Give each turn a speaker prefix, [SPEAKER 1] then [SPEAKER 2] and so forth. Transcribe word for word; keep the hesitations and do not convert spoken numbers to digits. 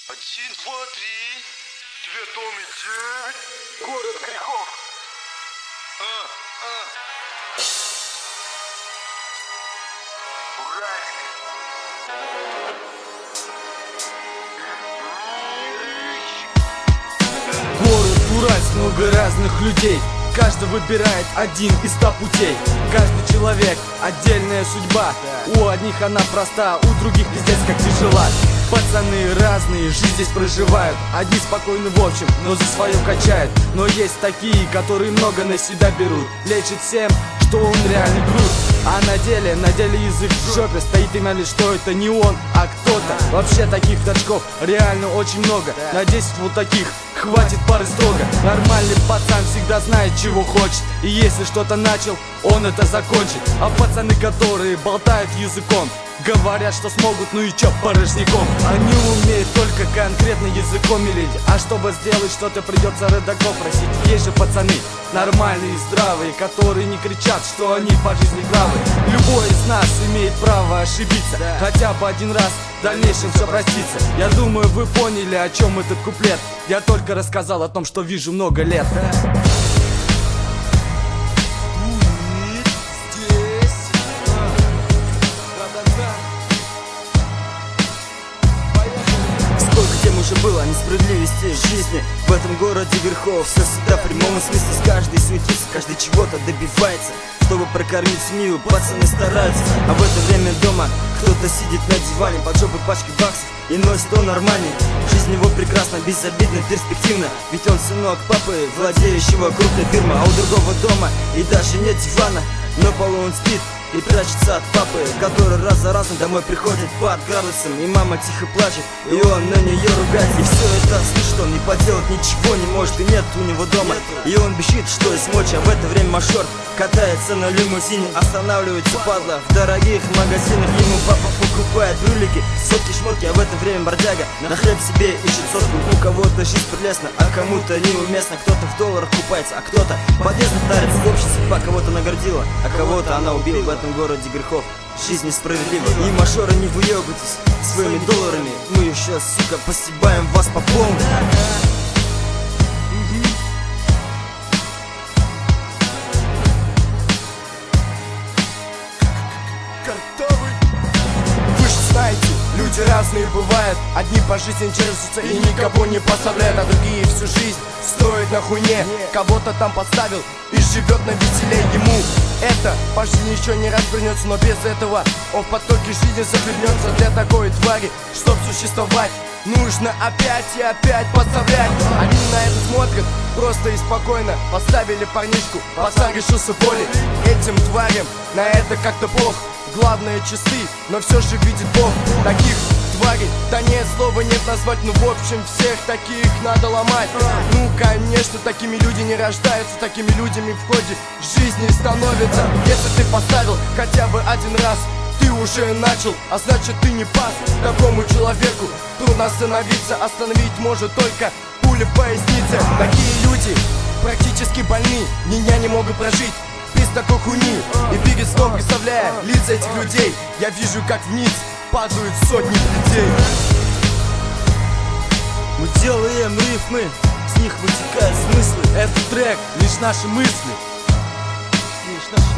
[SPEAKER 1] Один, два, три. Тебе, Томми, девять. Город грехов. А, а. Уральск.
[SPEAKER 2] Город Уральск, много разных людей. Каждый выбирает один из ста путей. Каждый человек отдельная судьба. У одних она проста, у других пиздец как тяжела. Пацаны разные, жизнь здесь проживают. Одни спокойны в общем, но за свое качают. Но есть такие, которые много на себя берут. Лечат всем, что он реальный груз. А на деле, на деле язык в жопе. Стоит имя лишь, что это не он, а кто-то. Вообще таких точков реально очень много. На десять вот таких хватит пары строго. Нормальный пацан всегда знает, чего хочет. И если что-то начал, он это закончит. А пацаны, которые болтают языком, говорят, что смогут, ну и чё, порожняком. Они умеют только конкретно языком мелить. А чтобы сделать что-то, придется родаков просить. Есть же пацаны нормальные и здравые, которые не кричат, что они по жизни главы. Любой из нас имеет право ошибиться, хотя бы один раз, в дальнейшем все простится. Я думаю, вы поняли, о чем этот куплет. Я только рассказал о том, что вижу много лет.
[SPEAKER 3] Уже было несправедливости в жизни. В этом городе грехов все всегда в прямом смысле. С каждой суетится, каждый чего-то добивается. Чтобы прокормить семью, пацаны стараются. А в это время дома кто-то сидит на диване под жопой пачки баксов и носит он нормальный. Жизнь его прекрасна, безобидна, перспективна. Ведь он сынок папы, владеющего крупной фирмы. А у другого дома и даже нет дивана, на полу он спит и прячется от папы, который раз за разом домой приходит под градусом. И мама тихо плачет, и он на нее ругает. И все это слышит он, и поделать ничего не может. И нет у него дома, и он бежит, что есть мочи. А в это время мажор катается на лимузине. Останавливается падла в дорогих магазинах. Ему папа покупает брюлики, сотки, шмотки. А в это время бродяга на хлеб себе ищет сотку. У кого-то жизнь прелестна, а кому-то неуместно. Кто-то в долларах купается, а кто-то подъездно тарится. Общая судьба кого-то наградила, а кого-то она убила. В этом городе грехов жизнь несправедлива. И мажоры, не выебайтесь своими долларами. Мы еще, сука, постебаем вас по полной.
[SPEAKER 2] Люди разные бывают, одни по жизни держатся и никого не подставляют, а другие всю жизнь строят на хуйне. Кого-то там подставил и живет на веселее. Ему это по жизни еще не развернется, но без этого он в потоке жизни захлебнется. Для такой твари, чтоб существовать, нужно опять и опять подставлять. Они на это смотрят просто и спокойно. Поставили парнишку, пацан решился боли. Этим тварям на это как-то плохо. Главное часы, но все же видит Бог. Таких тварей, да нет, слова нет назвать. Ну в общем всех таких надо ломать. Ну конечно, такими люди не рождаются, такими людьми в ходе жизни становятся. Если ты поставил хотя бы один раз, ты уже начал, а значит ты не пас. Такому человеку трудно остановиться. Остановить может только пуля в пояснице. Такие люди практически больны, ни дня не могут прожить без такой хуйни. И перед сном, представляя лица этих людей, я вижу, как вниз падают сотни людей.
[SPEAKER 3] Мы делаем рифмы, с них вытекают смыслы.
[SPEAKER 2] Этот трек лишь наши мысли,
[SPEAKER 3] лишь наши